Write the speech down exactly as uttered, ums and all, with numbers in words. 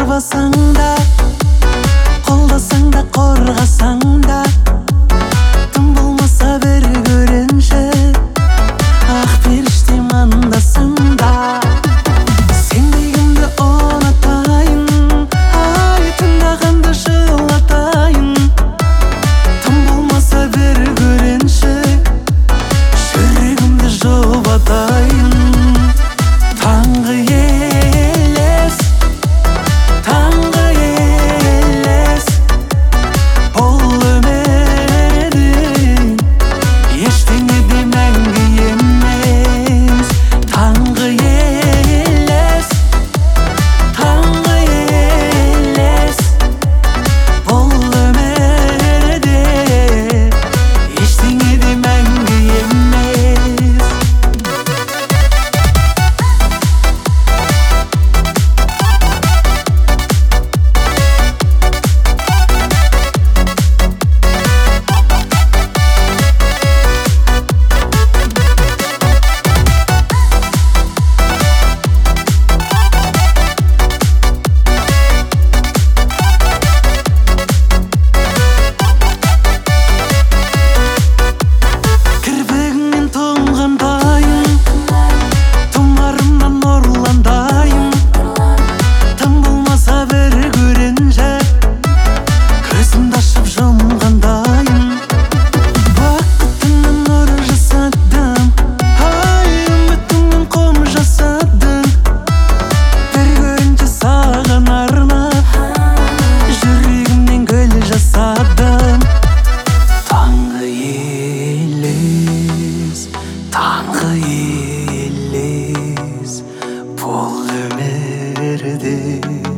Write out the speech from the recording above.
Қарбасаң да, қолдасаң да, қорғасаң да, тым болмаса бір көрінші, ақ періштем андасаң да. Сендегімді ұнатайын, ай тыңдағанды жылатайын, тым болмаса бір көрінші, жүрегімді жұбатайын. Таңғы елес, таңғы елес, бұл өмірде ештеңе де мәңгі емес. Таңғы елес, таңғы елес, бұл өмірде ештеңе де мәңгі емес. Кірпігіңнен тұнғандайын, тұмарымнан нұрландайын, тым болмаса бір көрінші, көзімді ашып жұмғандайын. Бақытыңнан нұр жасадым, ай үмітіңнен құм жасадым, бір көрінші саған арнап, жүрегімнен гүл жасадым. Таңғы елес, таңғы елес, бұл өмірде